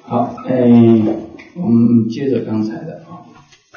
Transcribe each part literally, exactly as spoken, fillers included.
好，哎，我们接着刚才的啊，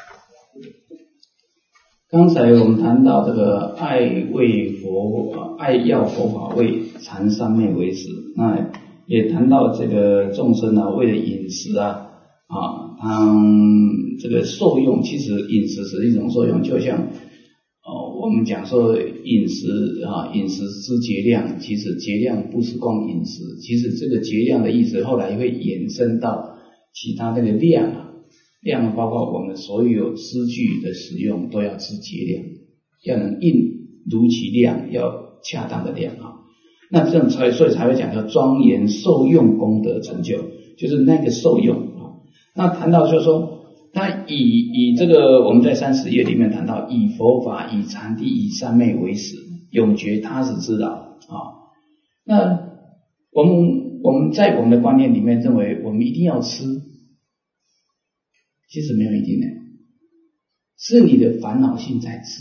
刚才我们谈到这个爱为佛，爱要佛法为禅三昧为食，那也谈到这个众生啊，为了饮食啊，啊，他这个受用，其实饮食是一种受用，就像哦，我们讲说饮食啊，饮食之节量，其实节量不是光饮食，其实这个节量的意思，后来会衍生到其他那个量啊，量包括我们所有诗句的使用都要知节量，要能应如其量，要恰当的量啊。那这种才所以才会讲叫庄严受用功德成就，就是那个受用啊。那谈到就是说。他以以这个我们在三十页里面谈到以佛法以禅定以三昧为食，永绝他时之劳啊。那我们我们在我们的观念里面认为我们一定要吃，其实没有一定的，是你的烦恼性在吃。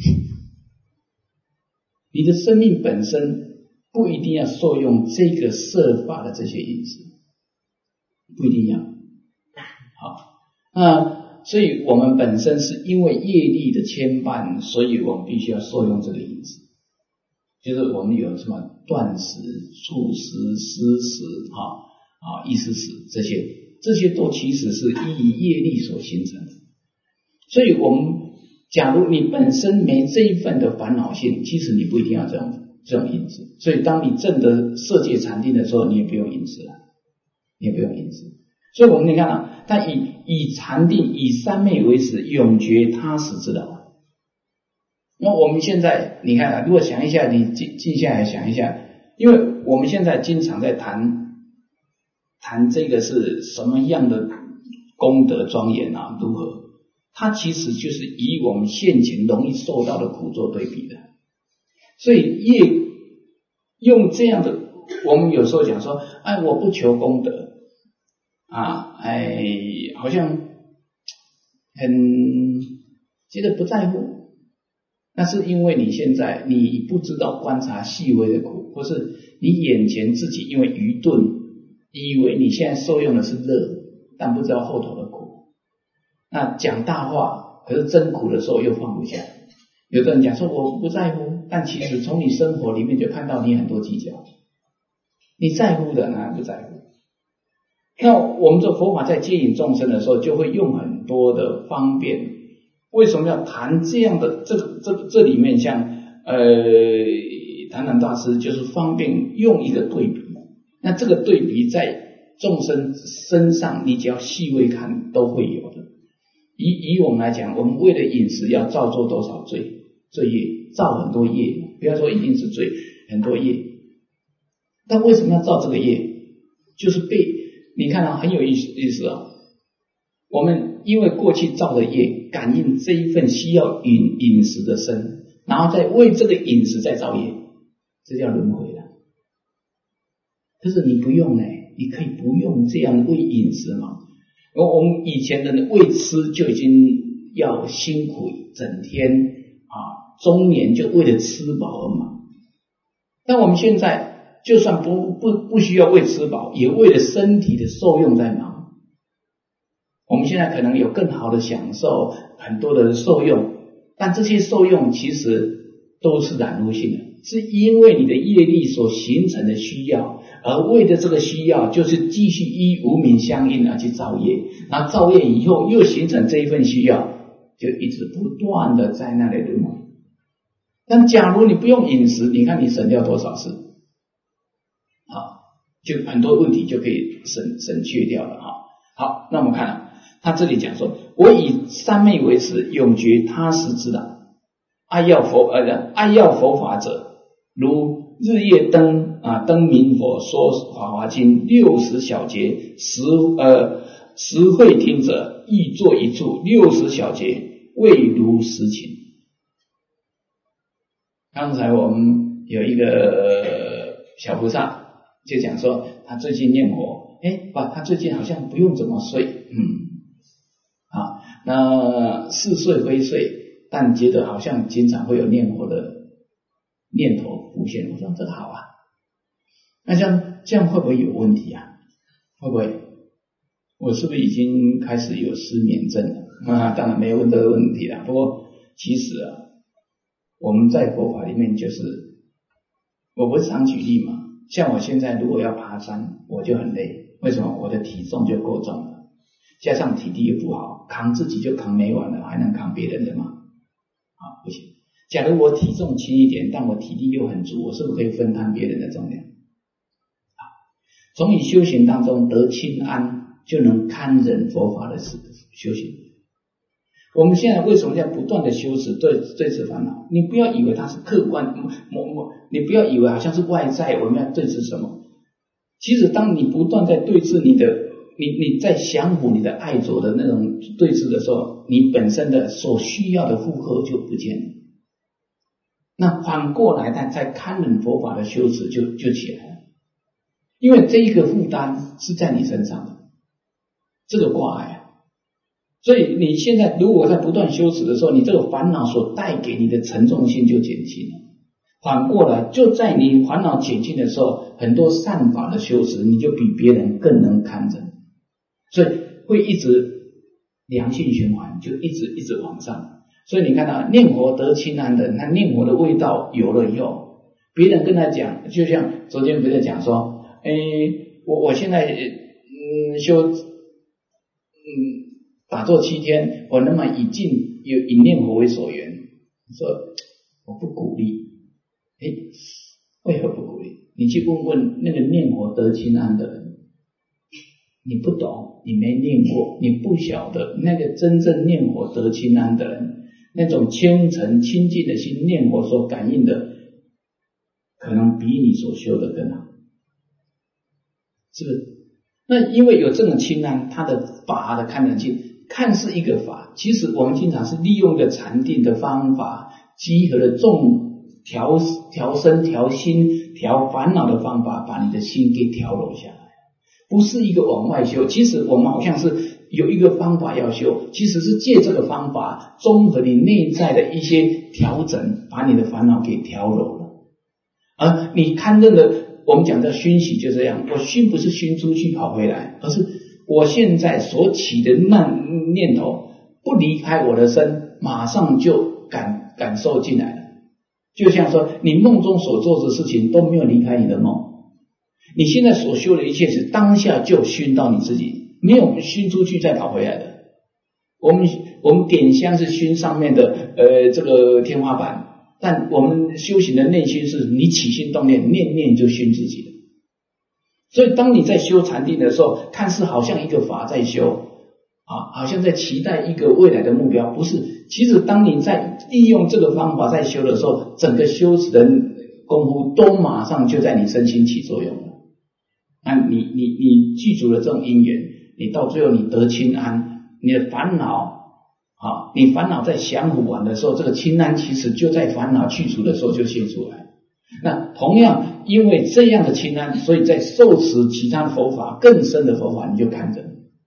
你的生命本身不一定要受用这个摄法的这些饮食，不一定要。好。那所以我们本身是因为业力的牵绊，所以我们必须要受用这个饮食，就是我们有什么断食、触食、施食啊啊意识食这些，这些都其实是依业力所形成的。所以我们假如你本身没这一份的烦恼性，其实你不一定要这样这种饮食。所以当你证得色界禅定的时候，你也不用饮食了，你也不用饮食。所以我们你看啊，他以以禅定以三昧为食，永绝他时之劳。那我们现在你看啊，如果想一下，你静静下来想一下，因为我们现在经常在谈谈这个是什么样的功德庄严啊，如何？它其实就是以我们现前容易受到的苦做对比的。所以业用这样的，我们有时候讲说，哎，我不求功德。啊，哎，好像很觉得不在乎，那是因为你现在你不知道观察细微的苦，或是你眼前自己因为愚钝，以为你现在受用的是乐，但不知道后头的苦。那讲大话，可是真苦的时候又放不下。有的人讲说我不在乎，但其实从你生活里面就看到你很多计较，你在乎的哪不在乎？那我们这佛法在接引众生的时候，就会用很多的方便。为什么要谈这样的？这个这这里面像呃，谈谈大师就是方便用一个对比。那这个对比在众生身上，你只要细微看都会有的。以以我们来讲，我们为了饮食要造作多少罪罪业，造很多业，不要说一定是罪，很多业。但为什么要造这个业？就是被你看啊，很有意思意思啊。我们因为过去造的业，感应这一份需要饮饮食的身，然后再为这个饮食再造业，这叫轮回了。可是你不用呢，你可以不用这样为饮食嘛。我们以前的人为吃就已经要辛苦，整天啊，中年就为了吃饱而忙。但我们现在就算不不不需要为吃饱，也为了身体的受用在忙。我们现在可能有更好的享受，很多的受用，但这些受用其实都是染污性的，是因为你的业力所形成的需要，而为了这个需要，就是继续依无明相应而去造业，然后造业以后又形成这一份需要，就一直不断的在那里轮回。但假如你不用饮食，你看你省掉多少事，好，就很多问题就可以省省去掉了哈。好，那我们看了。他这里讲说，我以三昧为食，永绝他时之劳。爱要佛呃爱要佛法者，如日夜灯啊灯明佛说法华经六十小节，十呃十会听者，亦坐一处六十小节，未如实情。刚才我们有一个小菩萨就讲说，他最近念佛，哎，哇，他最近好像不用怎么睡，嗯。啊，那似睡非睡，但觉得好像经常会有念佛的念头浮现。我说这个好啊，那这样这样会不会有问题啊？会不会？ 我是不是已经开始有失眠症了？啊，当然没有问这个问题啦。不过其实啊，我们在佛法里面就是，我不是常举例嘛，像我现在如果要爬山，我就很累，为什么？我的体重就够重了，加上体力又不好，扛自己就扛没完了，还能扛别人的吗？啊，不行。假如我体重轻一点，但我体力又很足，我是不是可以分摊别人的重量？好，从你修行当中得清安，就能堪忍佛法的修行。我们现在为什么要不断的修持对对治烦恼？你不要以为它是客观，某某，你不要以为好像是外在我们要对治什么。其实当你不断在对治你的，你你在降伏你的爱着的那种对治的时候，你本身的所需要的负荷就不见了。那反过来，它在堪忍佛法的修持就就起来了，因为这一个负担是在你身上的，这个挂碍啊。所以你现在如果在不断修持的时候，你这个烦恼所带给你的沉重性就减轻了。反过来，就在你烦恼减轻的时候，很多善法的修持，你就比别人更能堪忍，所以会一直良性循环，就一直一直往上。所以你看到念佛得清安的，那念佛的味道有了以后，别人跟他讲，就像昨天别人讲说，诶，我我现在嗯修嗯打坐七天，我那么以尽有以念佛为所缘，说我不鼓励。诶，为何不鼓励？你去问问那个念佛得清安的人，你不懂，你没念过，你不晓得那个真正念佛得清安的人，那种虔诚清净的心念佛所感应的，可能比你所修的更好，是不是？那因为有这种清安，它的法的堪忍性看似一个法，其实我们经常是利用一个禅定的方法，集合了众调调身、调心、调烦恼的方法，把你的心给调柔下来，不是一个往外修。其实我们好像是有一个方法要修，其实是借这个方法综合你内在的一些调整，把你的烦恼给调柔了。而你堪忍的，我们讲的熏习就这样，我熏不是熏出去跑回来，而是我现在所起的那念头不离开我的身，马上就感感受进来了。就像说你梦中所做的事情都没有离开你的梦，你现在所修的一切是当下就熏到你自己，没有熏出去再跑回来的。我们我们点香是熏上面的呃这个天花板，但我们修行的内心是你起心动念，念念就熏自己的。所以当你在修禅定的时候，看似好像一个法在修啊，好像在期待一个未来的目标，不是。其实当你在利用这个方法在修的时候，整个修持的功夫都马上就在你身心起作用了。那你你你记住了这种因缘，你到最后你得清安，你的烦恼啊，你烦恼在降伏完的时候，这个清安其实就在烦恼去除的时候就现出来。那同样因为这样的清安，所以在受持其他佛法更深的佛法你就看着，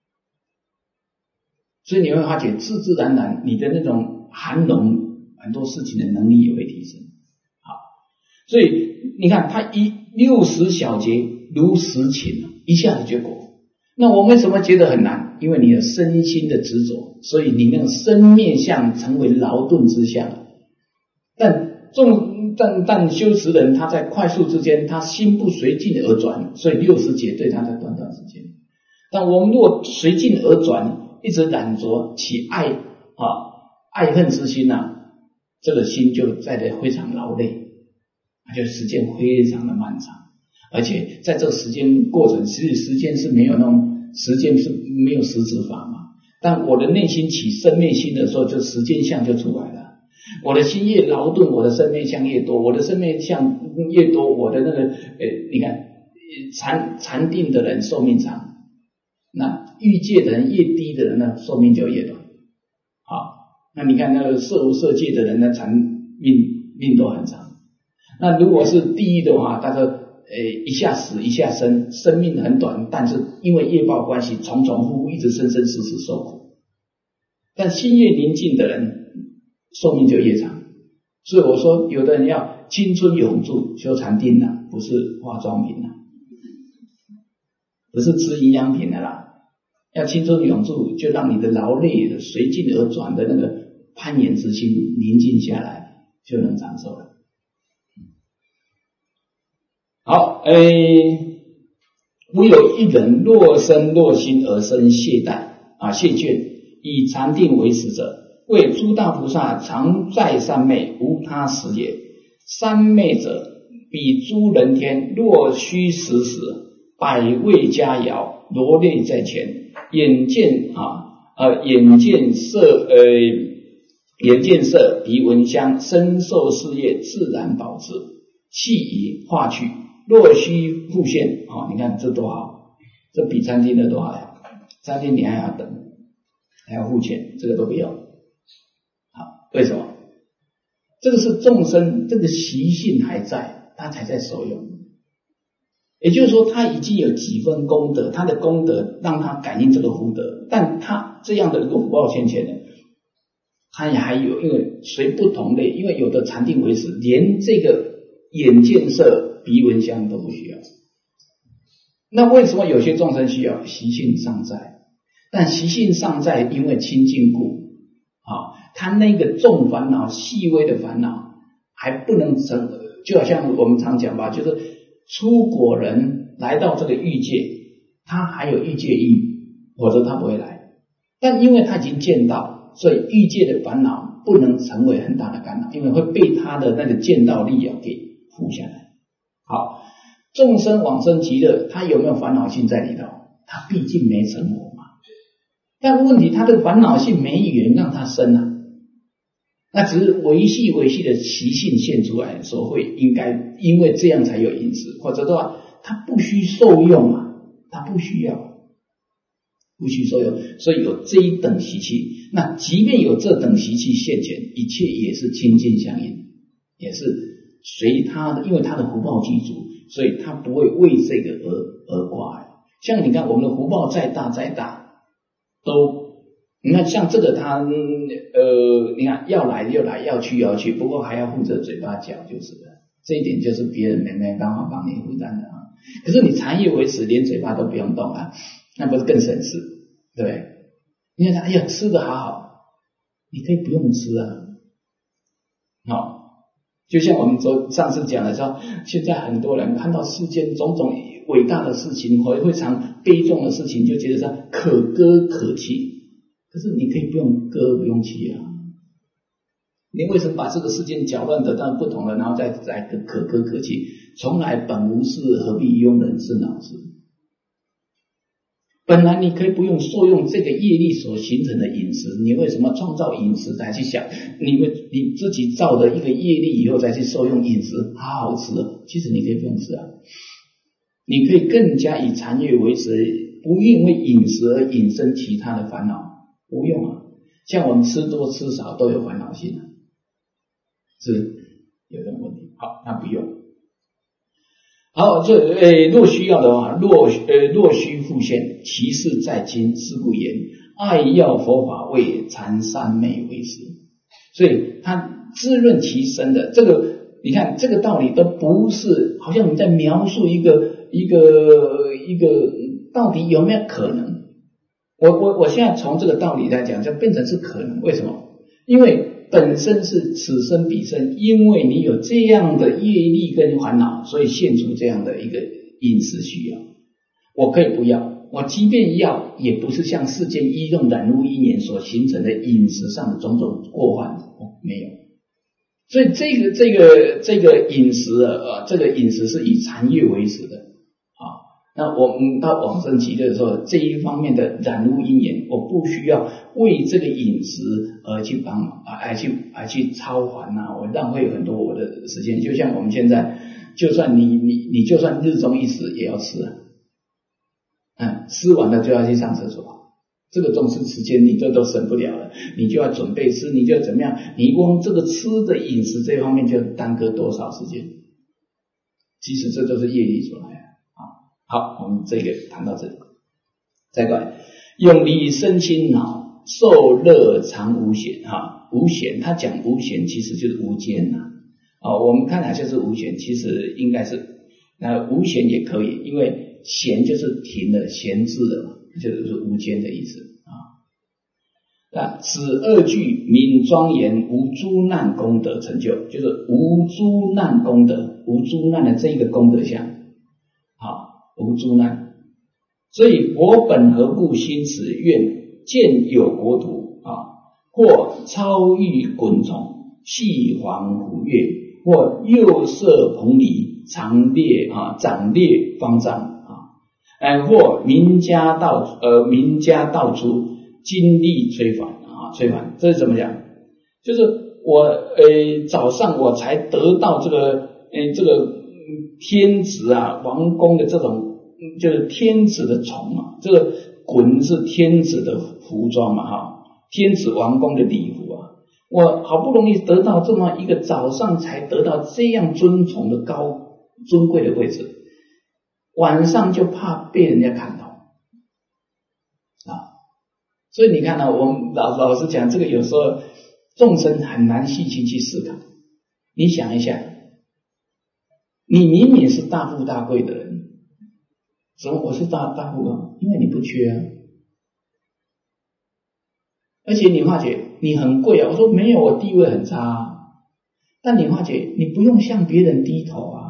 所以你会发觉自自然然你的那种涵容很多事情的能力也会提升。好，所以你看他一六十小节如实勤，一下子结果。那我们为什么觉得很难？因为你的身心的执着，所以你那个身面相成为劳顿之相。但众但但修持人他在快速之间，他心不随境而转，所以六十节对他在短短时间。但我们如果随境而转，一直染着起爱啊爱恨之心啊，这个心就在这非常劳累，就时间非常的漫长，而且在这个时间过程，其实时间是没有那种时间是没有实质法嘛。但我的内心起生灭心的时候，就时间相就出来了。我的心越劳顿，我的生灭相越多，我的生灭相越多，我的那个呃，你看禅禅定的人寿命长，那欲界的人越低的人呢，寿命就越短。好，那你看那个色无色界的人呢，禅命命都很长。那如果是地狱的话，他说呃一下死一下生，生命很短，但是因为业报关系，重重复复一直生生死死受苦。但心越宁静的人，寿命就越长。所以我说有的人要青春永驻，修禅定啊，不是化妆品啊，不是吃营养品的啦， 要青春永驻，就让你的劳累随境而转的那个攀岩之心宁静下来，就能长寿了。好，诶，唯有一人若身若心而生懈怠啊懈倦，以禅定为食者，谓诸大菩萨常在三昧，无他实也。三昧者，比诸人天若须食时，百味佳肴罗列在前，眼见啊呃眼见色呃眼见色，鼻闻香，身受事业，自然保持，气已化去。若须复现啊、哦，你看这多好，这比餐厅的多好呀！餐厅你还要等，还要付钱，这个都不用。好，为什么？这个是众生这个习性还在，他才在受用。也就是说，他已经有几分功德，他的功德让他感应这个福德，但他这样的一个福报现前呢，他也还有，因为随不同类，因为有的禅定为食，连这个眼见色。鼻闻香都不需要，那为什么有些众生需要？习性尚在，但习性尚在，因为清净故啊，他那个重烦恼、细微的烦恼还不能成，就好像我们常讲吧，就是出果人来到这个欲界，他还有欲界因，否则他不会来。但因为他已经见到，所以欲界的烦恼不能成为很大的干扰，因为会被他的那个见到力啊给扶下来。好，众生往生极乐，他有没有烦恼性在里头？他毕竟没成佛嘛。但问题，他的烦恼性没缘让他生啊，那只是维系维系的习性现出来的时候，会应该因为这样才有因此，否则的话，他不需受用啊，他不需要，不需受用，所以有这一等习气。那即便有这等习气现前，一切也是清净相应，也是。随他的，因为他的福报具足，所以他不会为这个而而挂碍。像你看，我们的福报再大再大，都你看像这个他呃，你看要来就来，要去要去，不过还要负责嘴巴脚就是了。这一点就是别人没没办法帮你负担的啊。可是你禅业为持，连嘴巴都不用动啊，那不是更省事，对不对？你看他哎呀吃得好好，你可以不用吃啊，好、哦。就像我们昨上次讲的说，现在很多人看到世间种种伟大的事情或非常悲壮的事情，就觉得说可歌可泣。可是你可以不用歌不用泣啊，你为什么把这个世间搅乱得到不同的，然后再再可歌可泣？从来本无事，何必庸人自扰之？本来你可以不用受用这个业力所形成的饮食，你为什么创造饮食才去想你们你自己造的一个业力以后再去受用饮食好好吃了？其实你可以不用吃啊，你可以更加以禅悦为食，不因为饮食而引生其他的烦恼，不用啊。像我们吃多吃少都有烦恼性啊，是有这种问题。好，那不用。好，这呃，若需要的话，若呃若需复现，其事在今，是故言爱要佛法为禅三昧为食。所以他滋润其身的这个，你看这个道理都不是好像你在描述一个一个一个到底有没有可能？我我我现在从这个道理来讲，就变成是可能。为什么？因为本身是此生彼生，因为你有这样的业力跟烦恼，所以现出这样的一个饮食需要。我可以不要，我即便要，也不是像世间依用染污因缘所形成的饮食上的种种过患，哦，没有。所以这个这个这个饮食啊，这个饮食是以禅悦为食的啊。那我们到往生极乐的时候，这一方面的染污因缘，我不需要为这个饮食而去帮忙，而去而去操烦啊，我浪费很多我的时间。就像我们现在，就算你你你就算日中一时也要吃啊，嗯，吃完了就要去上厕所，这个重视时间你这都省不了了，你就要准备吃，你就要怎么样？你光这个吃的饮食这方面就耽搁多少时间？其实这都是业力所来的。好，我们这个谈到这里，再过来，永离身心脑，受乐常无闲哈，无闲，他讲无闲其实就是无间呐，啊，我们看来就是无闲，其实应该是那无闲也可以，因为闲就是停了，闲置了嘛， 就是无间的意思啊。那此二句名庄严无诸难功德成就，就是无诸难功德，无诸难的这一个功德相，好，无诸难。所以我本何故心此愿，见有国土啊，或超域滚虫，细黄虎跃，或右射彭蠡，长列啊，长列方丈啊，呃，或名家道呃名家道出，精力摧凡啊，摧凡，这是怎么讲？就是我呃早上我才得到这个呃这个天子啊王公的这种就是天子的宠啊，这个衮是天子的服装嘛哈，天子王公的礼服啊，我好不容易得到这么一个早上才得到这样尊崇的高尊贵的位置，晚上就怕被人家看到啊。所以你看呢、啊，我们老老实讲，这个有时候众生很难细心去思考。你想一下，你明明是大富大贵的人，怎么我是大大富啊？因为你不缺啊。而且你化解你很贵啊，我说没有，我地位很差啊。但你化解你不用向别人低头啊，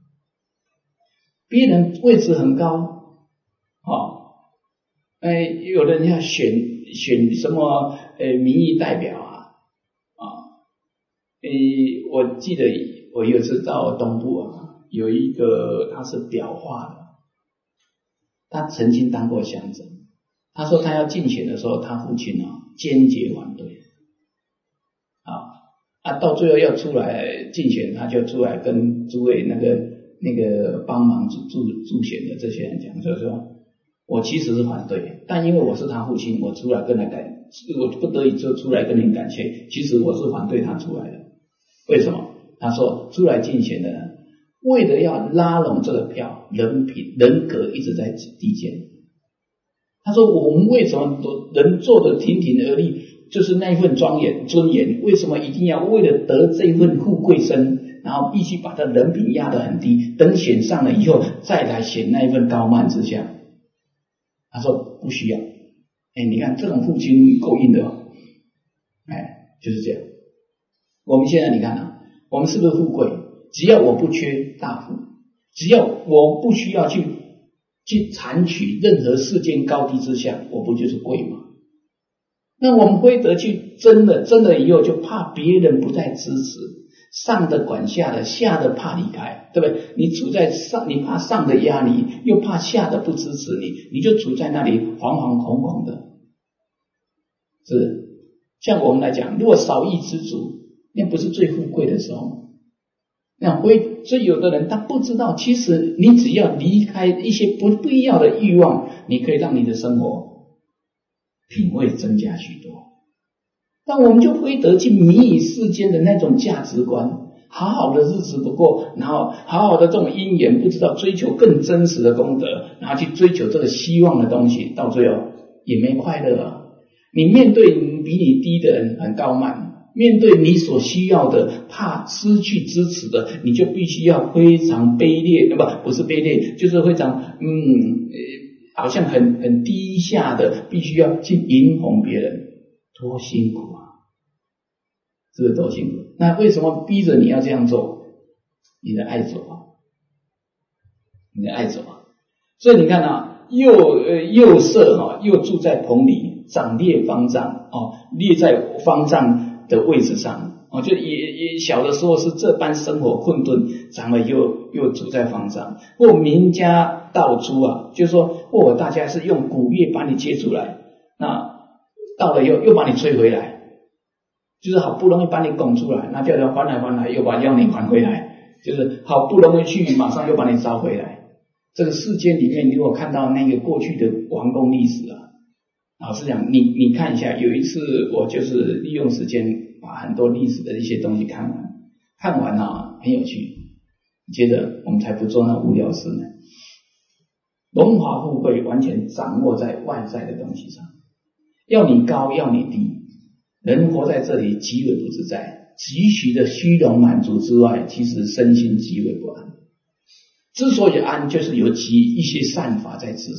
别人位置很高，哦，哎，有的人要选选什么呃民意代表啊，啊，哎，我记得我有一次到东部啊，有一个他是裱画的，他曾经当过乡长，他说他要竞选的时候，他父亲啊坚决反对，啊啊，到最后要出来竞选，他就出来跟诸位那个那个帮忙助助助选的这些人讲，就是说我其实是反对，但因为我是他父亲，我出来跟他感，我不得已就出来跟您感谢，其实我是反对他出来的。为什么？他说出来竞选的人，为了要拉拢这个票，人品人格一直在低贱。他说我们为什么人做的亭亭而立，就是那一份庄严尊严，为什么一定要为了得这份富贵身，然后必须把他人品压得很低，等选上了以后再来显那一份高慢之相？他说不需要。哎，你看这种父亲够硬的哦，哎，就是这样。我们现在你看啊，我们是不是富贵？只要我不缺大富，只要我不需要去去采取任何世间高低之相，我不就是贵吗？那我们归德去争了，争了以后就怕别人不再支持，上的管下的，下的怕离开，对不对？你处在上，你怕上的压你，又怕下的不支持你，你就处在那里惶惶恐恐的。是，像我们来讲，如果少一知足，那不是最富贵的时候吗？那会，所以有的人他不知道，其实你只要离开一些不必要的欲望，你可以让你的生活品味增加许多。但我们就会得去迷以世间的那种价值观，好好的日子不过，然后好好的这种因缘，不知道追求更真实的功德，然后去追求这个希望的东西，到最后也没快乐啊。你面对比你低的人很高慢，面对你所需要的怕失去支持的，你就必须要非常卑劣，不不是卑劣，就是非常嗯，好像很很低下的，必须要去迎哄别人，多辛苦啊！是不是多辛苦？那为什么逼着你要这样做？你的爱走啊，你的爱走啊！所以你看啊，右呃右舍哈、啊，又住在棚里，长列方丈哦，列在方丈的位置上哦，就也也小的时候是这般生活困顿，长了又又住在方丈，或名家道出啊，就是说或大家是用古乐把你接出来，那到了又又把你吹回来。就是好不容易把你拱出来，那叫做翻来翻来，又把要你还回来，就是好不容易去，马上又把你招回来。这个世间里面，你如果看到那个过去的王宫历史啊，老实讲，你你看一下，有一次我就是利用时间把很多历史的一些东西看完，看完啊很有趣，接着我们才不做那无聊事呢。荣华富贵完全掌握在外在的东西上，要你高要你低。人活在这里极为不自在，急需的虚荣满足之外，其实身心极为不安。之所以安，就是有其一些善法在支持，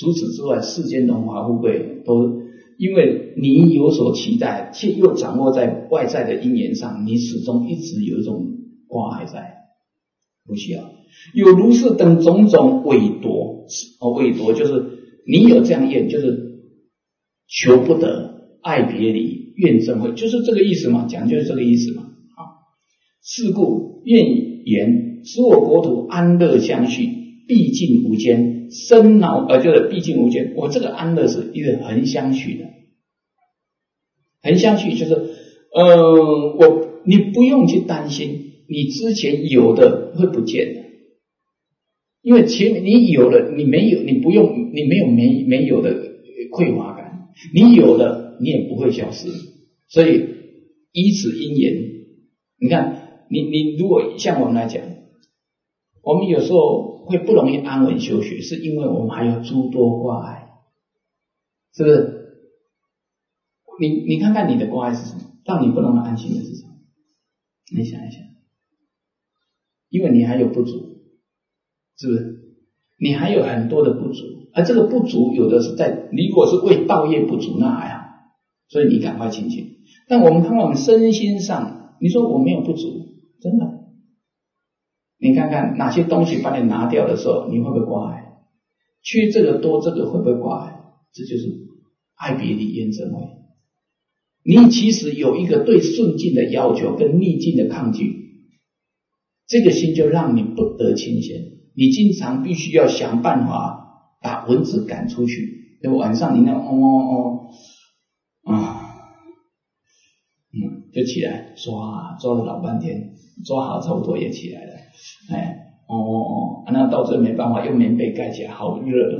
除此之外，世间荣华富贵都因为你有所期待，却又掌握在外在的因缘上，你始终一直有一种挂碍在，不需要。有如是等种种伪夺，哦，伪夺就是你有这样愿，就是求不得，爱别离，怨憎会，就是这个意思嘛，讲就是这个意思嘛。啊，是故愿言使我国土安乐相续，毕竟无间，生恼呃就是毕竟无间。我这个安乐是一个横相续的，横相续就是呃我你不用去担心你之前有的会不见的。因为前面你有了，你没有，你不用，你没有没没有的匮乏感，你有了，你也不会消失。所以以此因缘，你看，你你如果像我们来讲，我们有时候会不容易安稳修学，是因为我们还有诸多挂碍，是不是？你你看看你的挂碍是什么？让你不能安心的是什么？你想一想，因为你还有不足。是不是？你还有很多的不足，而这个不足有的是在，你如果是为道业不足，那还好，所以你赶快清净。但我们看我们身心上，你说我没有不足，真的，你看看哪些东西把你拿掉的时候，你会不会挂碍？缺这个多这个会不会挂碍？这就是爱别离怨憎会。你其实有一个对顺境的要求跟逆境的抗拒，这个心就让你不得清闲。你经常必须要想办法把蚊子赶出去，对吧？晚上你那哦哦哦啊，嗯，就起来抓，抓了老半天，抓好差不多也起来了，哎，哦哦哦，那到最后没办法，用棉被盖起来，好热，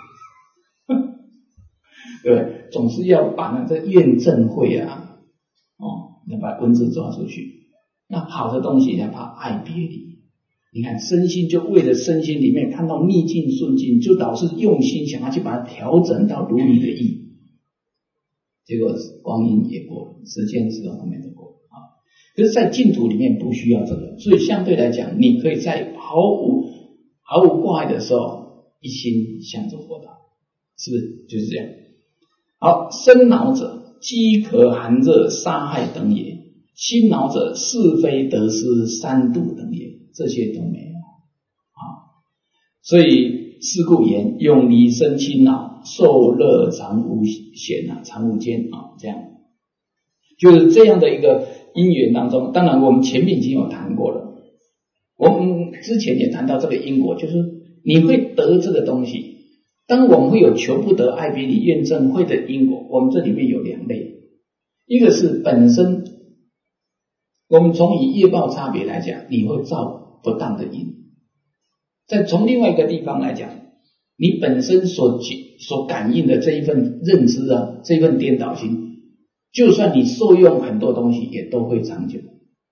对，总是要把那个怨憎会啊，哦，要把蚊子抓出去。那好的东西要怕爱别离。你看身心就为了身心里面看到逆境顺境，就导致用心想要去把它调整到如你的意，结果光阴也过了，时间是后面的过啊。可是在净土里面不需要这个，所以相对来讲，你可以在毫无毫无挂碍的时候，一心向着佛道，是不是就是这样？好，生恼者饥渴寒热杀害等也，心恼者是非得失三度等也。这些都没有啊，所以是故言永离生亲恼，受乐常无险啊，常无间啊，这样就是这样的一个因缘当中。当然我们前面已经有谈过了，我们之前也谈到这个因果，就是你会得这个东西。当我们会有求不得、爱别离、怨憎会的因果，我们这里面有两类，一个是本身我们从以业报差别来讲，你会造不当的因。再从另外一个地方来讲，你本身所所感应的这一份认知啊，这一份颠倒心，就算你受用很多东西，也都会长久。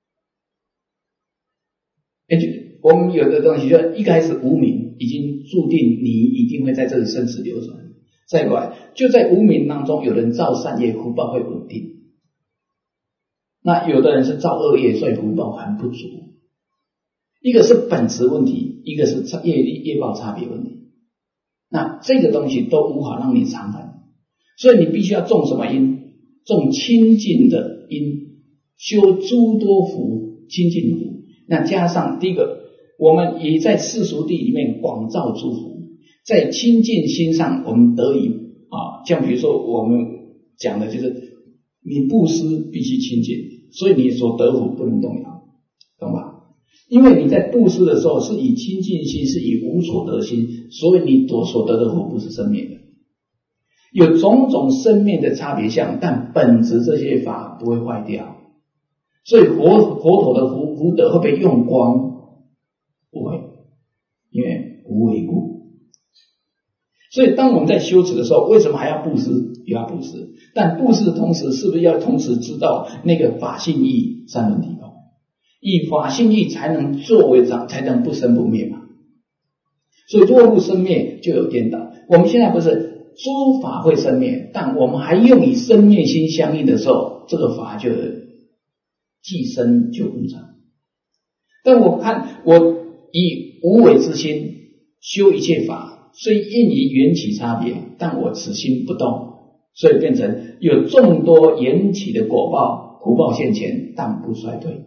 而且我们有的东西，就一开始无明，已经注定你一定会在这里生死流转。再过来，就在无明当中，有人造善业，福报会稳定。那有的人是造恶业，所以福报还不足。一个是本质问题，一个是业业报差别问题。那这个东西都无法让你长恒，所以你必须要种什么因？种清净的因，修诸多福，清净福。那加上第一个，我们也在世俗地里面广造诸福，在清净心上我们得以啊，像比如说我们讲的就是你布施必须清净，所以你所得福不能动摇，懂吧？因为你在布施的时候是以清净心，是以无所得心，所以你所所得的福不是生灭的，有种种生灭的差别相，但本质这些法不会坏掉。所以佛佛陀的福福德会被用光？不会，因为无为故。所以当我们在修持的时候，为什么还要布施？也要布施，但布施的同时，是不是要同时知道那个法性义三轮体空？以法性义才能作为长，才能不生不灭嘛。所以若不生灭，就有颠倒。我们现在不是诸法会生灭，但我们还用以生灭心相应的时候，这个法就既生就无常。但我看我以无为之心修一切法， 虽因于缘起差别，但我此心不动，所以变成有众多缘起的果报福报现前，但不衰退。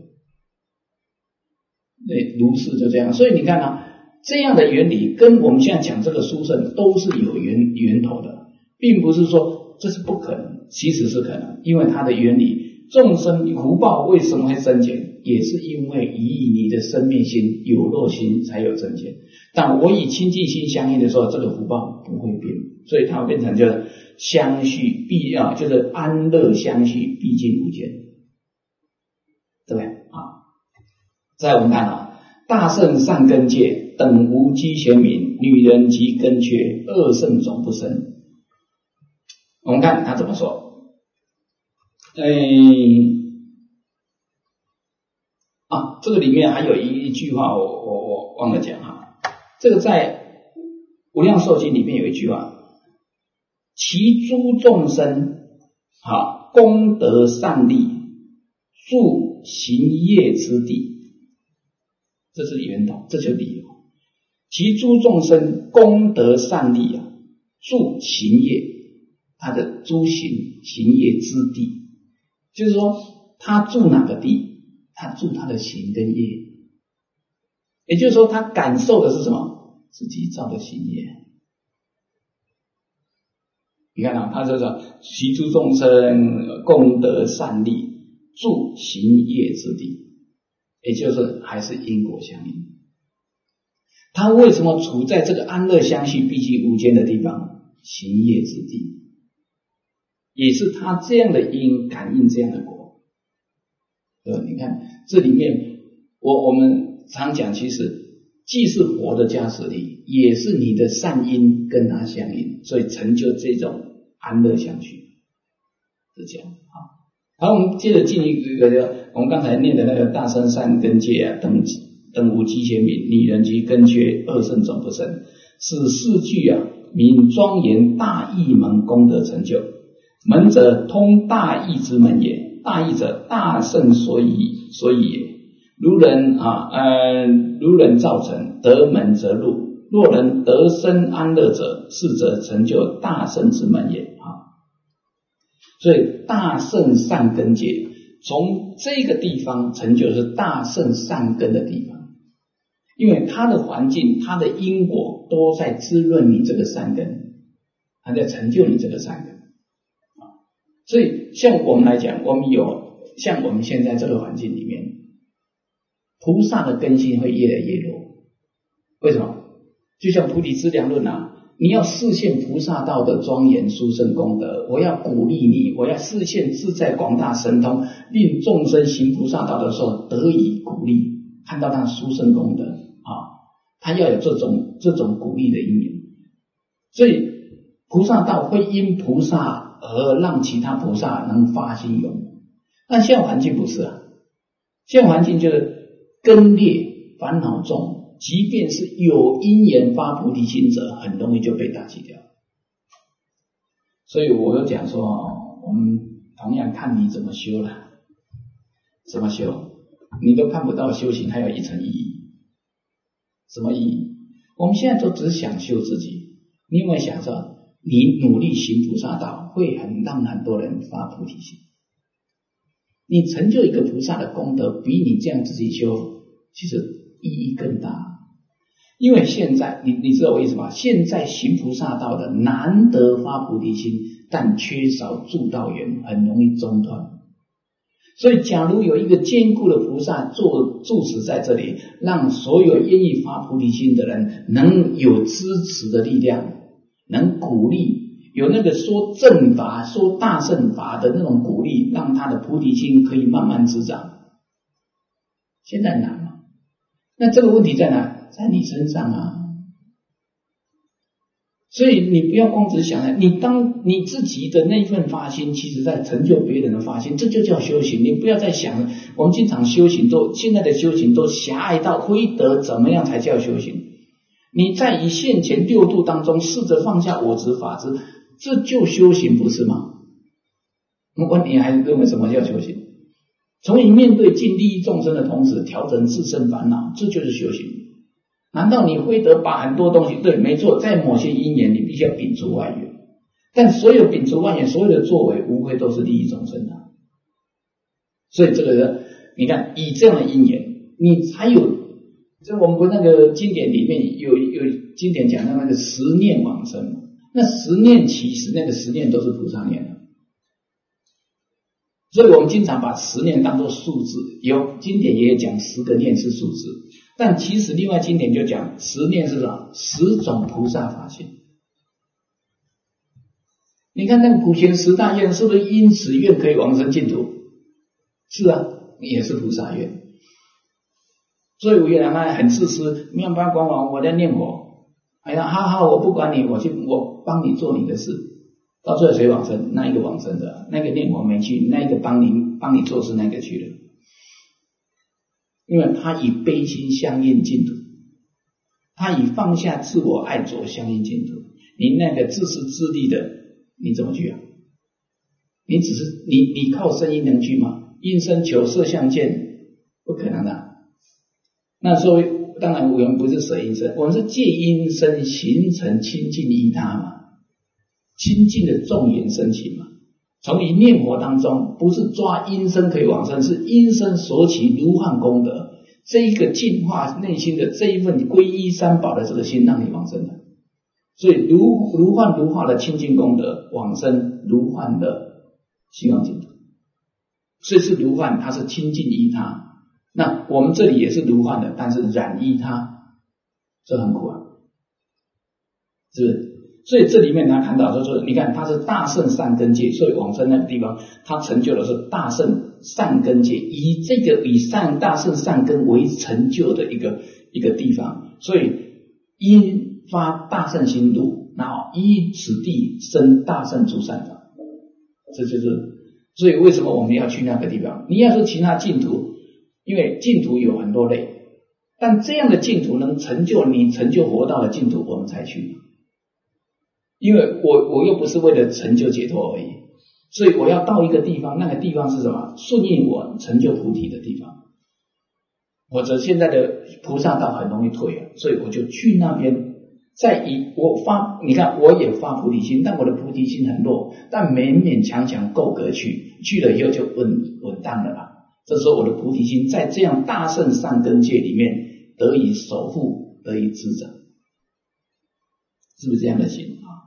对，如是就这样。所以你看啊，这样的原理跟我们现在讲这个殊胜都是有源源头的，并不是说这是不可能，其实是可能，因为它的原理，众生福报为什么会增减，也是因为以你的生灭心、有漏心才有增减。但我以清净心相应的时候，这个福报不会变，所以它会变成就是相续必啊，就是安乐相续，毕竟无间，对不对啊？再我们看啊，大圣善根界等无机玄冥，女人及根缺，二圣总不生。我们看他怎么说。诶啊，这个里面还有一一句话我我我忘了讲哈，这个在无量寿经里面有一句话，其诸众生啊功德善利，住行业之地，这是源头，这就是理由。其诸众生功德善利啊，住行业，他的诸行行业之地，就是说他住哪个地，他住他的行跟业，也就是说他感受的是什么？自己造的行业。你看啊，他就说其诸众生功德善利，住行业之地，也就是还是因果相应。他为什么处在这个安乐相续毕竟无间的地方？行业之地，也是他这样的因感应这样的果。对，你看这里面我我们常讲，其实既是佛的加持力，也是你的善因跟他相应，所以成就这种安乐相续，是这样啊。好，我们接着进一个，我们刚才念的那个大圣善根界啊，等等无机玄冥，女人及根缺，二圣总不生，使四句啊名庄严大义门功德成就。门者通大义之门也，大义者大圣所以所以也。如人啊呃如人造成，得门则入，若人得生安乐者，是则成就大圣之门也啊。所以大圣善根界从这个地方成就是大圣善根的地方，因为它的环境它的因果都在滋润你这个善根，它在成就你这个善根。所以像我们来讲，我们有像我们现在这个环境里面，菩萨的根性会越来越弱。为什么？就像菩提资粮论啊，你要示现菩萨道的庄严殊胜功德，我要鼓励你，我要示现自在广大神通，令众生行菩萨道的时候得以鼓励，看到他殊胜功德啊，他要有这种这种鼓励的因缘。所以菩萨道会因菩萨而让其他菩萨能发心涌。但现在环境不是啊，现在环境就是根劣烦恼重，即便是有因缘发菩提心者，很容易就被打击掉。所以我有讲说，我们同样看你怎么修了，怎么修，你都看不到修行还有一层意义。什么意义？我们现在都只想修自己，你有没有想说，你努力行菩萨道，会很让很多人发菩提心。你成就一个菩萨的功德，比你这样自己修，其实意义更大。因为现在你你知道我意思吗？现在行菩萨道的难得发菩提心，但缺少助道缘，很容易中断。所以假如有一个坚固的菩萨做住持在这里，让所有愿意发菩提心的人能有支持的力量，能鼓励，有那个说正法说大乘法的那种鼓励，让他的菩提心可以慢慢滋长。现在难吗？那这个问题在哪？在你身上啊。所以你不要光只想，你当你自己的那份发心，其实在成就别人的发心，这就叫修行。你不要再想，我们经常修行都现在的修行都狭隘到非得怎么样才叫修行。你在以现前六度当中试着放下我执法执，这就修行，不是吗？我问你还认为什么叫修行？从你面对尽利益众生的同时，调整自身烦恼，这就是修行。 难道你会得把很多东西？对，没错，在某些因缘你必须要摒除外缘，但所有摒除外缘，所有的作为无非都是利益众生的。所以这个你看，以这样的因缘，你才有。就我们不那个经典里面有有经典讲到那个十念往生，那十念其实那个十念都是菩萨念的，所以我们经常把十念当作数字，有经典也讲十个念是数字，但其实另外经典就讲十念是什么？十种菩萨法性。你看那个普贤十大愿是不是因此愿可以往生净土？是啊，也是菩萨愿。所以我原来很自私，没有办法管我，我在念佛，哎呀，好好，我不管你，我去，我帮你做你的事。到最后谁往生？那一个往生的，那个念佛没去，那一个帮你帮你做事那个去了，因为他以悲心相应净土，他以放下自我爱着相应净土。你那个自私自利的，你怎么去啊？你只是你你靠声音能去吗？因声求色相见，不可能的。那所以当然我们不是舍因身，我们是借因身形成清净依他嘛，清净的众缘生起嘛。从你念佛当中，不是抓因身可以往生，是因身所起如幻功德，这一个净化内心的这一份皈依三宝的这个心，让你往生的。所以如如幻如化的清净功德，往生如幻的希望净土。所以是如幻，它是清净依他。那我们这里也是如幻的，但是染依他，这很苦啊，是不是？所以这里面他看到就是说，你看他是大圣善根界，所以往生那个地方，他成就的是大圣善根界，以这个以善大圣善根为成就的一个一个地方，所以因发大圣心路，然后依此地生大圣诸善法，这就是。所以为什么我们要去那个地方？你要说其他净土，因为净土有很多类，但这样的净土能成就你成就佛道的净土，我们才去。因为我我又不是为了成就解脱而已，所以我要到一个地方，那个地方是什么？顺应我成就菩提的地方。或者现在的菩萨道很容易退啊，所以我就去那边。再以我发，你看我也发菩提心，但我的菩提心很弱，但勉勉强强够格去，去了以后就稳稳当了啦。这时候我的菩提心在这样大圣善根界里面得以守护，得以滋长，是不是这样的心啊？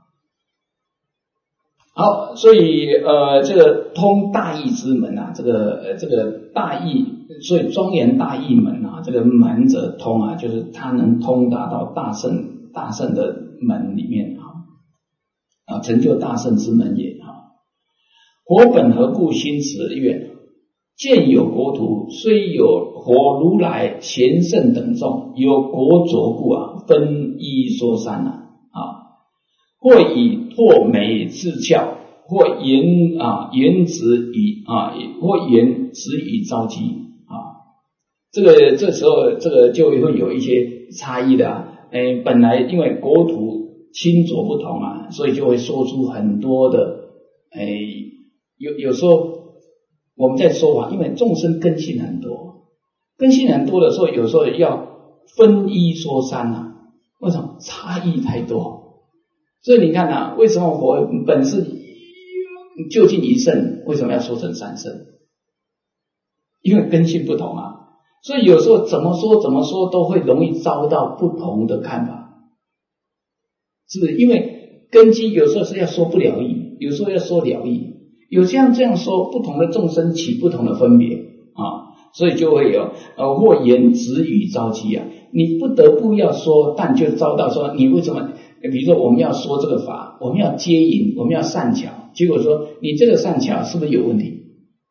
好，所以呃，这个通大义之门啊，这个呃这个大义，所以庄严大义门啊，这个门者通啊，就是它能通达到大圣。大圣的门里面啊，成就大圣之门也啊。佛本何故兴此愿？见有国土，虽有佛如来贤圣等众，有国着故啊，分一说三啊啊，或以拓美自教，或言啊言直以啊，或言直以招机啊。这个这时候这个就会有一些差异的啊。诶，本来因为国土清浊不同啊，所以就会说出很多的诶，有有时候我们在说法，因为众生根性很多，根性很多的时候，有时候要分一说三啊。为什么？差异太多。所以你看啊，为什么佛本是究竟一圣，为什么要说成三圣？因为根性不同啊。所以有时候怎么说怎么说都会容易遭到不同的看法，是不是？因为根基有时候是要说不了义，有时候要说了义，有这样这样说，不同的众生起不同的分别啊，所以就会有呃或言直语招机啊，你不得不要说，但就遭到说你为什么？比如说我们要说这个法，我们要接引，我们要善巧，结果说你这个善巧是不是有问题？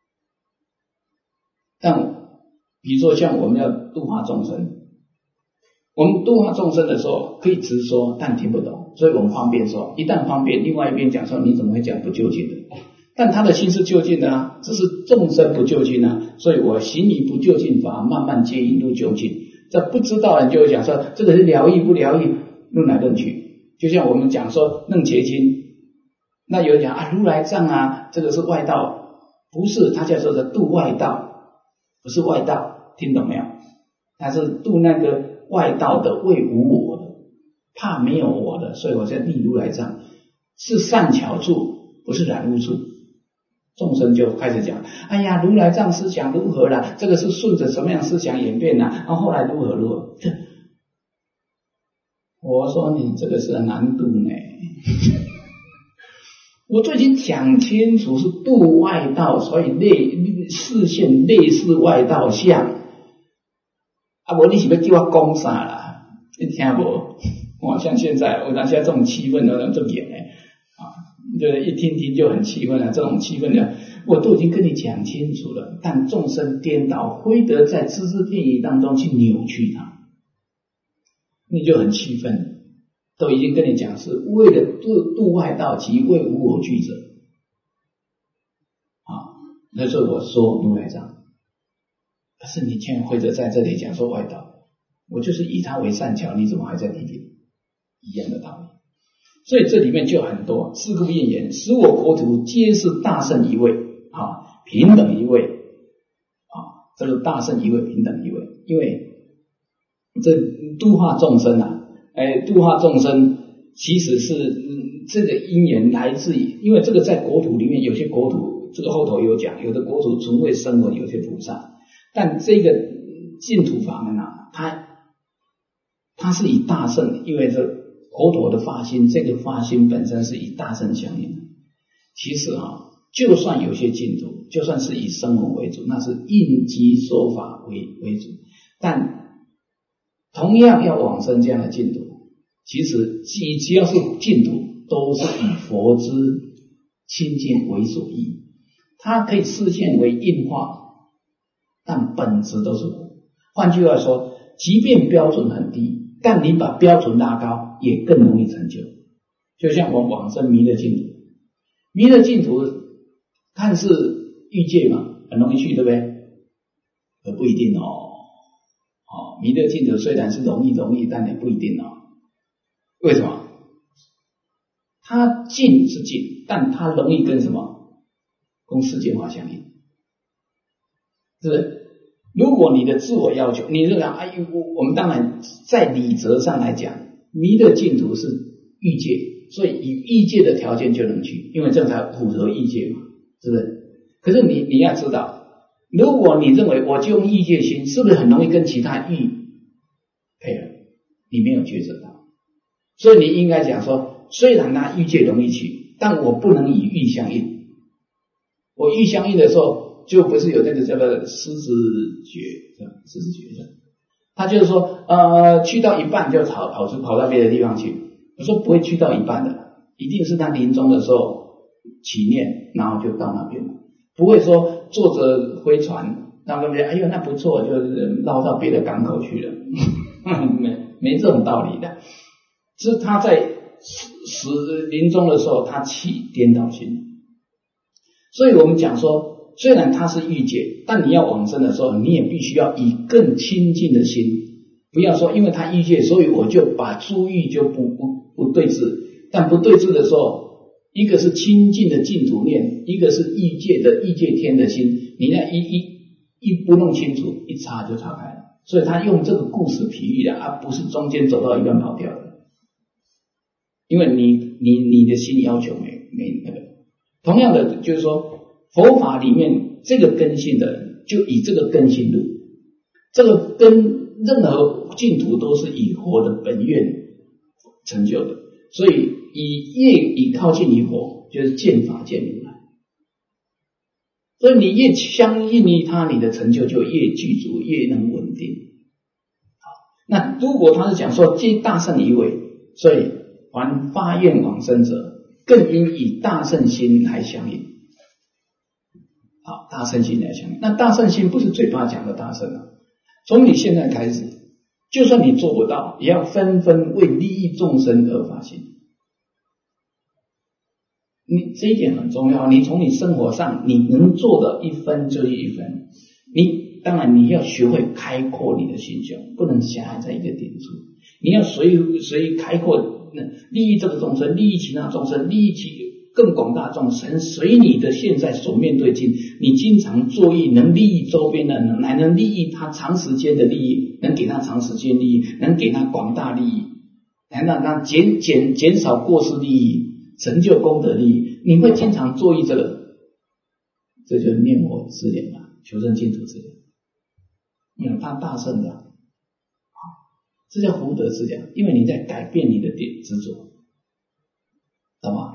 但比如说像我们要度化众生，我们度化众生的时候可以直说，但听不懂，所以我们方便说。一旦方便，另外一边讲说你怎么会讲不究竟的？但他的心是究竟的啊，这是众生不究竟啊，所以我行以不究竟法，慢慢接引入究竟。这不知道人就会讲说这个是疗愈不疗愈，论来论去。就像我们讲说楞伽经，那有人讲啊如来藏啊，这个是外道，不是，他叫做的度外道。不是外道，听懂没有？他是度那个外道的，为无我的，怕没有我的，所以我在立如来藏，是善巧处，不是染污处。众生就开始讲，哎呀，如来藏思想如何啦？这个是顺着什么样思想演变啦？然后后来如何如何？我说你这个是难度呢。我最近讲清楚是度外道，所以类视线类似外道相。啊，无你是要叫我讲啥啦？你听无？哇，像现在我当下这种气氛的这演诶。对，一听听就很气愤了。这种气愤的，我都已经跟你讲清楚了，但众生颠倒，非得在只字片语当中去扭曲它，你就很气愤。都已经跟你讲，是为了度度外道及为无我具者。啊，那时候我说如来藏，可是你却会者在这里讲说外道，我就是以他为善巧，你怎么还在批评？一样的道理。所以这里面就很多是故应言，使我国土皆是大圣一位啊，平等一位啊，这个大圣一位，平等一位，因为这度化众生啊，哎，度化众生其实是、嗯、这个因缘来自于，因为这个在国土里面有些国土，这个后头有讲，有的国土纯为声闻，有些菩萨，但这个净土法门啊，它它是以大圣，因为这佛陀的发心，这个发心本身是以大圣相应的。其实啊，就算有些净土，就算是以声闻为主，那是应机说法为为主，但同样要往生这样的净土，其实只只要是净土，都是以佛之清净为所依，它可以示现为应化，但本质都是佛。换句话说，即便标准很低，但你把标准拉高，也更容易成就。就像我们往生弥勒净土，弥勒净土看似欲界嘛，很容易去，对不对？可不一定哦。哦，弥勒净土虽然是容易容易，但也不一定哦。为什么？它近是近，但它容易跟什么？跟世间法相应，是不是？如果你的自我要求，你这个哎，我我们当然在理则上来讲，弥勒净土是欲界，所以以欲界的条件就能去，因为这才符合欲界嘛，是不是？可是你你要知道，如果你认为我就用欲界心，是不是很容易跟其他欲配合？你没有抉择到，所以你应该讲说，虽然他欲界容易去，但我不能以欲相应。我欲相应的时候，就不是有那个叫做狮子觉，狮子觉的，他就是说，呃，去到一半就跑跑出跑到别的地方去。我说不会去到一半的，一定是他临终的时候起念，然后就到那边了，不会说坐着飞船，那边哎呦那不错，就是绕到别的港口去了，没没这种道理的，是他在死临终的时候，他起颠倒心。所以我们讲说，虽然它是欲界，但你要往生的时候，你也必须要以更亲近的心，不要说因为它欲界，所以我就把诸欲就不不不对治。但不对治的时候，一个是亲近的净土念，一个是欲界的欲界天的心，你那一一一不弄清楚，一插就插开了。所以他用这个故事比喻的，而不是中间走到一半跑掉的。因为你你你的心要求没没那个。同样的，就是说佛法里面这个根性的人，就以这个根性路，这个根任何净土都是以佛的本愿成就的，所以以越以靠近于佛，就是见法见如来。所以你越相应于他，你的成就就越具足，越能稳定。好，那如果他是讲说皆大圣一位，所以凡发愿往生者，更应以大圣心来相应。好，大圣心来相应。那大圣心不是嘴巴讲的大圣啊，从你现在开始，就算你做不到，也要纷纷为利益众生而发心。你这一点很重要，你从你生活上你能做的一分就是一分。你当然你要学会开阔你的心胸，不能狭隘在一个点处，你要随随意开阔，利益这个众生，利益其他众生，利益其更广大众生，随你的现在所面对境，你经常作意，能利益周边的人，乃能利益他长时间的利益，能给他长时间利益，能给他广大利益，来让他减减减少过失利益，成就功德利益，你会经常作意这个，这就是念佛资粮啊，求生净土资粮，因为他大圣的，这叫福德资粮，因为你在改变你的执着，懂吗？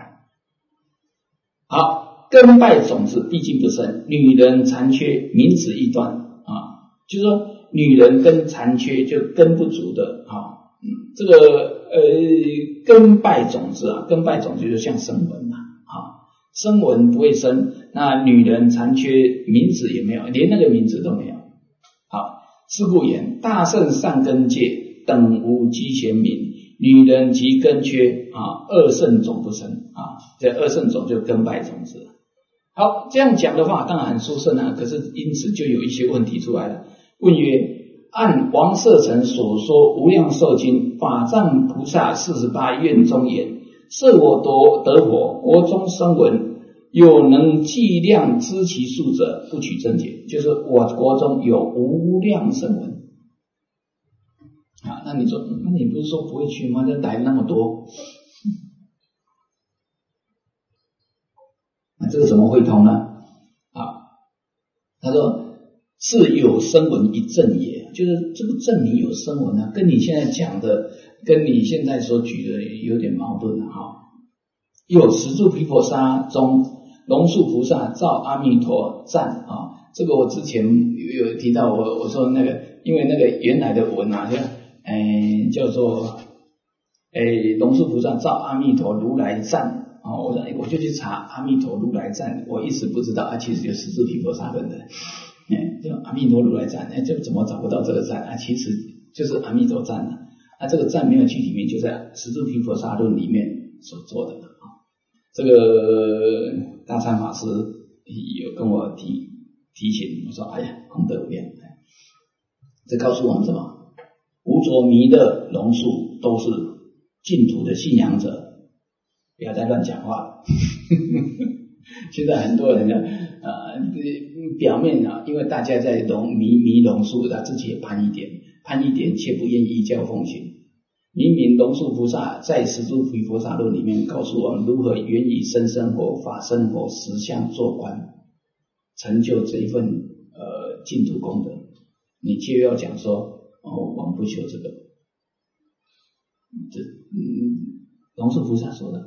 好，根败种子毕竟不生，女人残缺名词一端啊，就是说女人跟残缺就根不足的啊，嗯，这个呃根败种子啊，根败种子就像声闻啊，啊，声闻不会生，那女人残缺名字也没有，连那个名字都没有。好，是故言大圣善根界等无积贤名，女人及根缺啊，二圣种不生啊，这二圣种就根败种子。好，这样讲的话当然很殊胜啊，可是因此就有一些问题出来了。问曰：按王舍城所说无量寿经法藏菩萨四十八愿中言，设我得火，国中声闻，有能计量知其数者，不取真解。就是我国中有无量声闻啊，那你说，那你不是说不会去吗？就来那么多，那这个怎么会通呢？啊，他说是有声闻一证也，就是这个证明有声闻啊，跟你现在讲的，跟你现在所举的有点矛盾了哈。有十住毗婆沙中，龙树菩萨照阿弥陀赞啊，这个我之前有提到，我我说那个，因为那个原来的文啊，就哎叫做哎龙树菩萨照阿弥陀如来赞。哦，我我就去查阿弥陀如来赞，我一直不知道啊，其实就十住毗婆沙论的，哎，就阿弥陀如来赞，哎，这怎么找不到这个赞啊？其实就是阿弥陀赞啊，啊，这个赞没有具体名，就在十住毗婆沙论里面所做的啊。这个大参法师有跟我提提醒，我说，哎呀，功德无量，这告诉我们什么？无着迷的龙树都是净土的信仰者。不要再乱讲话了现在很多人呢，呃，表面啊，因为大家在龙迷迷龙树，他自己也攀一点，攀一点，却不愿意依教奉行。明明龙树菩萨在十住毗婆沙论里面告诉我们如何缘以身生活、法生活、实相做观，成就这一份呃净土功德，你却要讲说哦，我们不求这个，这嗯，龙树菩萨说的。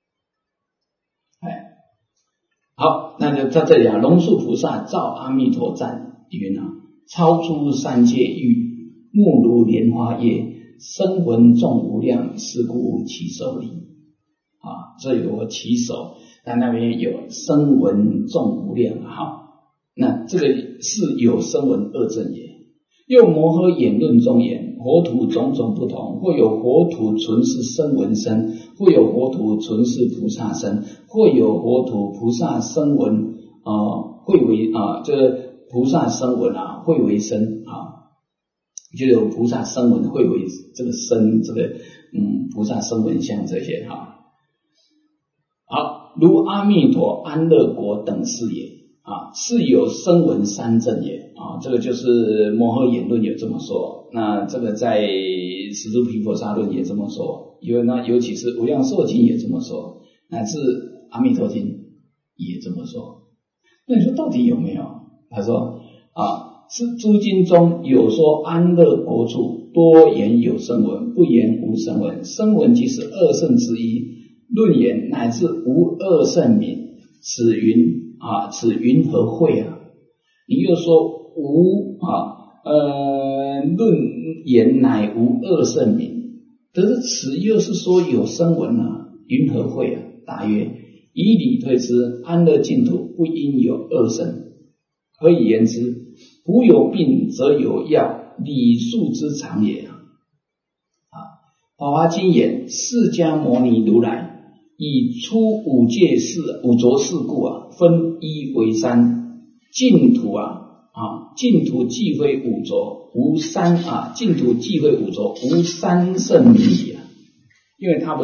哎，好，那就在这里啊，龙树菩萨照阿弥陀赞云啊，超出三界域，目如莲花叶，声闻众无量，是故其手里啊，这有个起手，那那边有声闻众无量哈，那这个是有声闻二正也。又摩诃演论中言，佛土种种不同，或有佛土纯是声闻身，或有佛土纯是菩萨身，或有佛土菩萨声闻啊，会为啊，这个菩萨声闻啊，会为身啊，就有菩萨声闻会为这个身，这个嗯，菩萨声闻相这些哈。好，如阿弥陀安乐国等事也啊，是有声闻三正也。啊，这个就是摩诃演论有这么说，那这个在十住毗婆沙论也这么说，有那尤其是无量寿经也这么说，乃至阿弥陀经也这么说。那你说到底有没有？他说啊，是诸经中有说安乐国处多言有声闻，不言无声闻，声闻即是二圣之一，论言乃至无二圣名，此云啊，此云何会啊？你又说无啊，呃，论言乃无二圣名，可是此又是说有声闻啊，云何会啊？大曰：以理推之，安乐净土不应有二圣。何以言之？夫有病则有药，理数之常也啊！啊，法华经言：释迦牟尼如来以出五界四五浊世故啊，分一为三，净土啊。啊，净土既非五浊，无三啊，净土既非五浊，无三圣名矣啊。因为他不是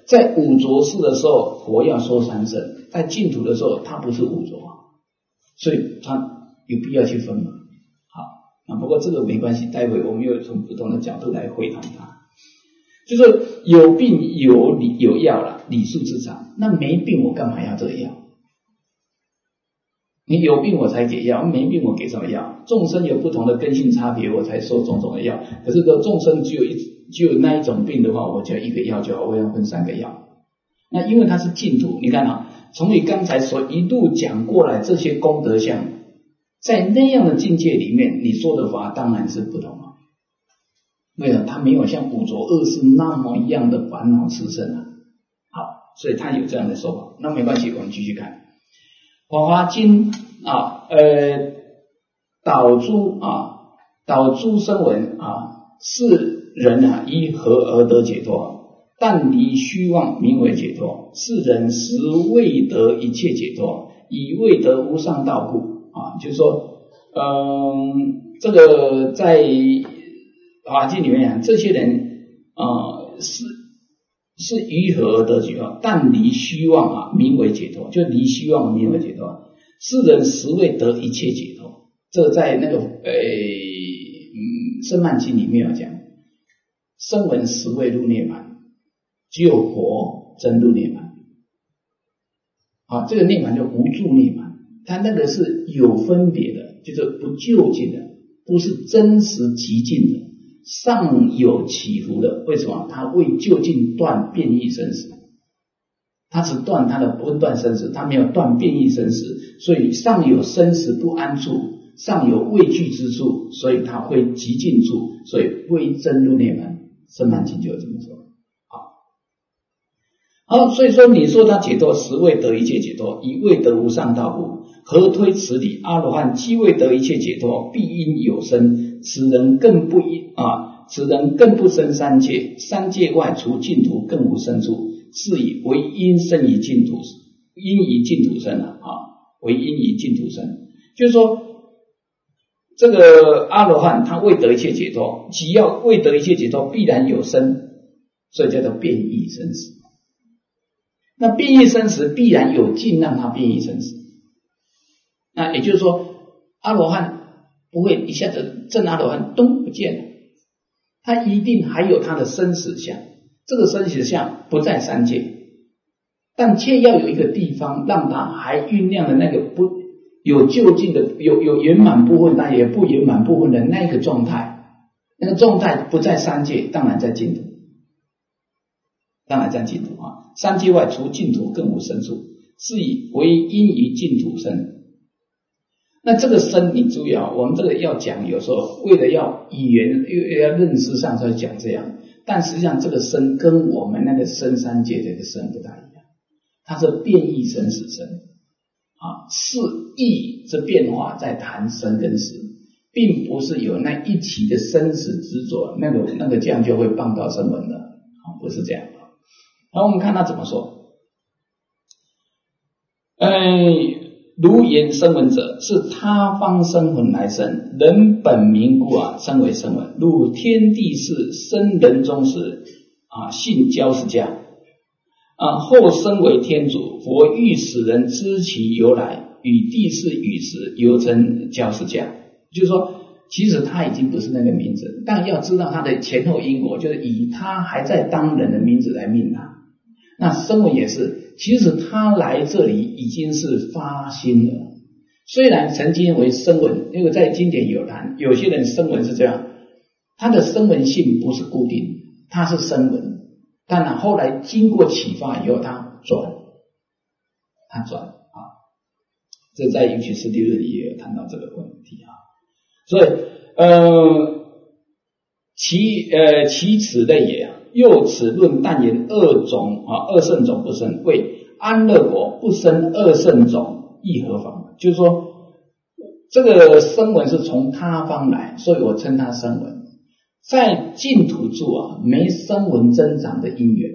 在五浊世的时候，佛要说三圣；在净土的时候，它不是五浊，所以它有必要去分嘛。好，啊，不过这个没关系，待会我们又从不同的角度来会谈它。就是有病有理有药了，理数之常。那没病我干嘛要这个药？你有病我才给药，没病我给什么药？众生有不同的根性差别，我才说种种的药。可是说众生只有一只有那一种病的话，我就一个药就好，我要分三个药。那因为它是净土，你看啊，从你刚才所一路讲过来这些功德相，在那样的境界里面，你说的法当然是不同了。为了它没有像五浊恶世那么一样的烦恼炽盛啊。好，所以他有这样的说法。那没关系，我们继续看。法华经啊，呃，导诸啊，导诸声闻啊，是人啊，依何而得解脱？但离虚妄，名为解脱。是人实未得一切解脱，以未得无上道故啊。就是说，嗯，这个在法经里面讲，这些人啊，是。是于何而得解脱？但离虚妄啊，名为解脱，就离虚妄名为解脱。世人实未得一切解脱，这在那个呃嗯圣曼经里面有讲，声闻实未入涅槃，只有佛真入涅槃。啊，这个涅槃就无住涅槃，它那个是有分别的，就是不究竟的，不是真实极尽的。尚有起伏的，为什么？他未究竟断变异生死，他只断他的分断生死，他没有断变异生死，所以尚有生死不安处，尚有畏惧之处，所以他会极尽处，所以未真入涅槃。圣曼经就这么说。好，好，所以说你说他解脱，实未得一切解脱，以未得无上道故，何推此理？阿罗汉既未得一切解脱，必因有生。此人更不啊，此人更不生三界，三界外除净土更无生处，是以为因生于净土，因于净土生啊，为因于净土生。就是说，这个阿罗汉他未得一切解脱，只要未得一切解脱，必然有生，所以叫做变异生死。那变异生死必然有尽让他变异生死。那也就是说，阿罗汉不会一下子证阿罗汉咚不见了，他一定还有他的生死相，这个生死相不在三界，但却要有一个地方让他还酝酿的那个不有究竟的有有圆满部分但也不圆满部分的那个状态，那个状态不在三界，当然在净土，当然在净土啊，三界外除净土更无生处，是以为因于净土生。那这个生你注意啊，我们这个要讲，有时候为了要语言又要认识上才讲这样，但实际上这个生跟我们那个生三界的生不大一样，它是变异生死生啊，是异之变化在谈生跟死，并不是有那一体的生死执着，那个那个这样就会傍到声闻的啊，不是这样的。然后我们看他怎么说，哎。如言声闻者，是他方声闻来生，人本名故啊，称为声闻。如天地是生人中时啊，信交释迦啊，后生为天主。佛欲使人知其由来，与地势语时，犹称交释迦。就是说，其实他已经不是那个名字，但要知道他的前后因果，就是以他还在当人的名字来命他。那声闻也是，其实他来这里已经是发心了。虽然曾经为声闻，因为在经典有谈，有些人声闻是这样，他的声闻性不是固定，他是声闻，当然后来经过启发以后，他转，他转啊。这在《瑜伽师地论》里也有谈到这个问题啊。所以，呃，其呃其此类也啊。又此论但言二种啊，二圣种不生，为安乐国不生二圣种，亦何妨？就是说，这个声闻是从他方来，所以我称他声闻。在净土住啊，没声闻增长的因缘，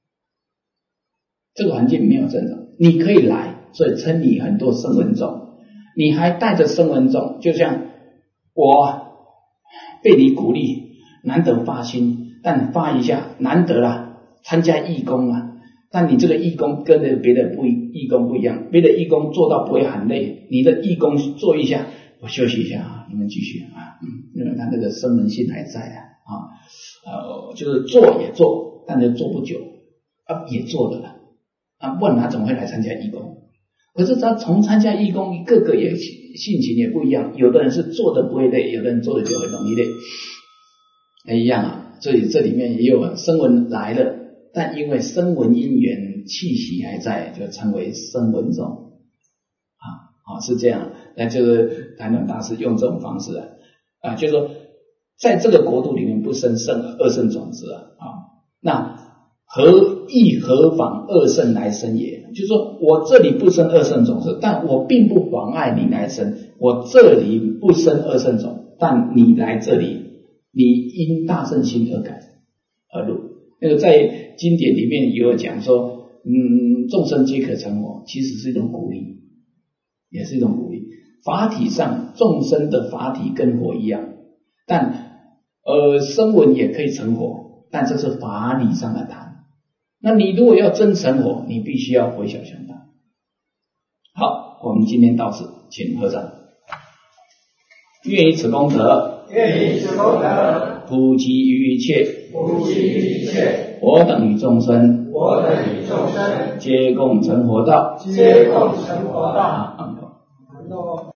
这个环境没有增长，你可以来，所以称你很多声闻种，你还带着声闻种，就像我被你鼓励，难得发心。但发一下难得啦，参加义工啊， 但你这个义工跟着别的不义工不一样，别的义工做到不会很累，你的义工做一下，我休息一下啊，你们继续啊，嗯，因为他那个生门性还在啊，啊，呃，就是做也做，但是做不久啊，也做了啊，不然他怎么会来参加义工？可是他从参加义工，个个也性情也不一样，有的人是做的不会累，有的人做的就很容易累，一样啊。所以这里面也有声闻来了，但因为声闻因缘气息还在，就称为声闻众啊，啊是这样。那就是谭论大师用这种方式啊，啊，就是说在这个国度里面不生圣二圣种子啊，啊，那何亦何妨二圣来生也？就是说我这里不生二圣种子，但我并不妨碍你来生。我这里不生二圣种，但你来这里，你因大圣心而改而入。那个在经典里面也有讲说，嗯，众生皆可成佛，其实是一种鼓励，也是一种鼓励。法体上，众生的法体跟佛一样，但呃，声闻也可以成佛，但这是法理上的谈。那你如果要真成佛，你必须要回小向大。好，我们今天到此，请合掌。愿以此功德， 愿以此功德， 普及于一切， 普及于一切， 我等与众生， 我等与众生， 皆共成佛道， 皆共成佛道。 啊